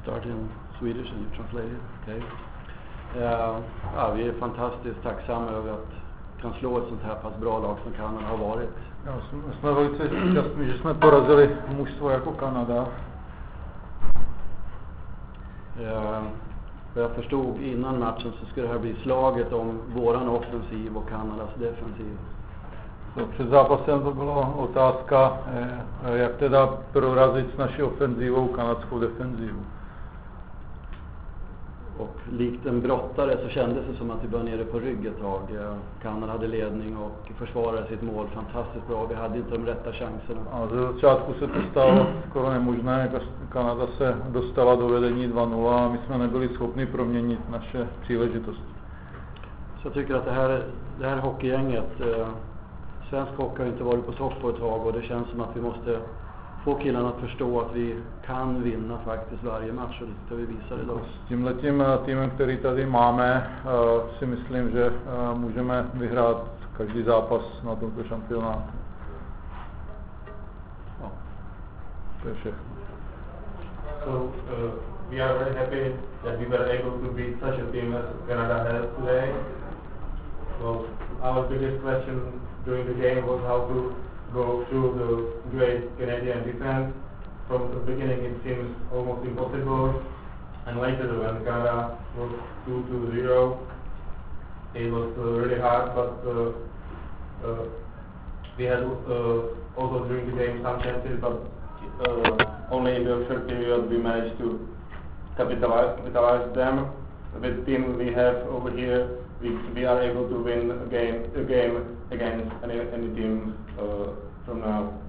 start in Swedish and you translate it. Okay. Vi är fantastiskt tacksamma över att kan slå ett sånt här pass bra lag som Kanada har varit. Ja, jsme velice šťastní, že jsme porazili mužstvo jako Kanada. Jag förstod innan matchen så skulle det här bli slaget om våran offensiv och Kanadas defensiv. So, před zápasem to byla otázka, jak teda prorazit s naší ofenzívou kanadskou defenzivu. Och likt en brottare så kändes det som att vi var nere på rygg ett tag. Kanada hade ledning och försvarade sitt mål fantastiskt bra. Vi hade inte de rätta chanserna. A ze začátku se to stalo skoro nemožné. Kanada se dostala do vedení 2-0 a my jsme nebyli schopni proměnit naše příležitosti. Så jag tycker att det här hockeygänget, svensk hockey har inte varit på topp på ett tag och det känns som att vi måste få killarna att förstå att vi kan vinna faktiskt varje match och det ska vi visa idag. S tímhletím týmem, který tady máme, si myslím, že můžeme vyhrát každý zápas na tomto šampionátu. Ja. To je všechno. So we are very happy that we were able to beat such a team as Canada has today. So our biggest question during the game was how to go through the great Canadian defense. From the beginning it seems almost impossible, and later when Canada was 2-0, it was really hard, but we had also during the game some chances, but only in the third period we managed to capitalize them. With the team we have over here, we are able to win a game against any team from now.